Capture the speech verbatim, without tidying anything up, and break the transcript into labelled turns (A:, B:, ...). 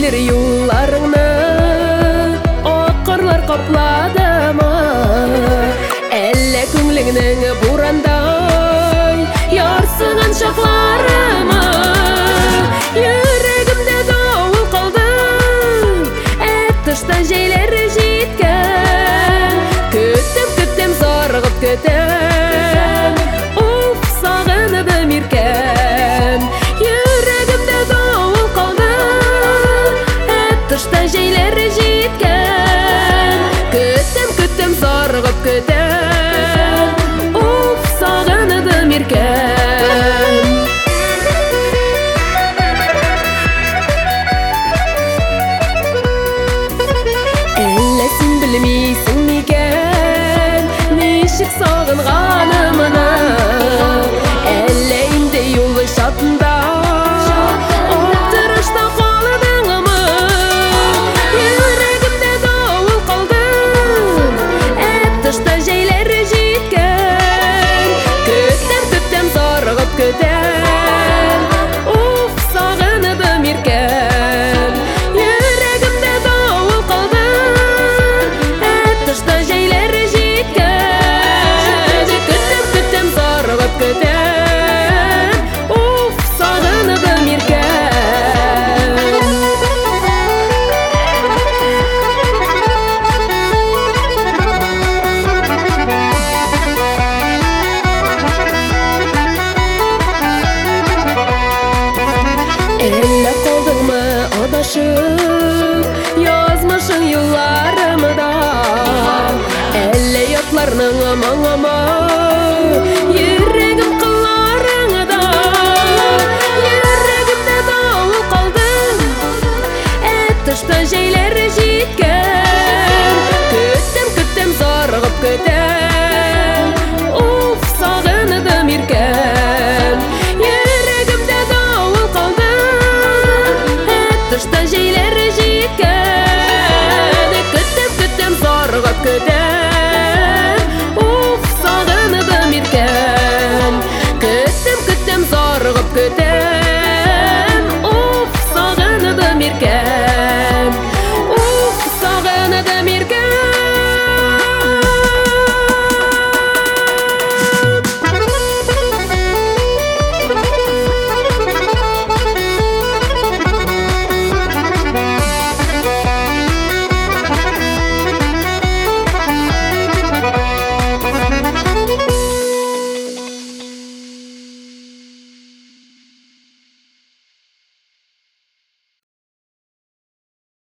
A: bir yollarını oqarlar qopladımı Elle көңлеңнең бурандай ярсыган чакларымы Йөрәгемдә давыл калды Әттышта җәйләр җиткән Көтем, көтем, зарыгып көтем Уф, сагынып иркән Йөрәгемдә давыл калды Әттышта җәйләр җиткән Көтем, көтем, зарыгып көтем Уф, сагынып иркән Әллә син белмисең микән Ничек сагынганымны Әллә инде юл чатында Аптырашта калдыңмы Йөрәгемдә давыл калды Әттышта җәйләр җиткән Көтәм, көтәм, зарыгып көтәм Уф, сагынып иркән Йөрәгемдә давыл калды Әттышта җәйләр җиткән Көтәм, көтәм, зарыгып көтәм Уф, сагынып иркән Әллә калдыңмы адашып Язмышың юлларымда Әллә ятларның моңымы Йөрәгем кылларыңда Йөрәгемдә давыл калды Әттышта җәйләр җиткән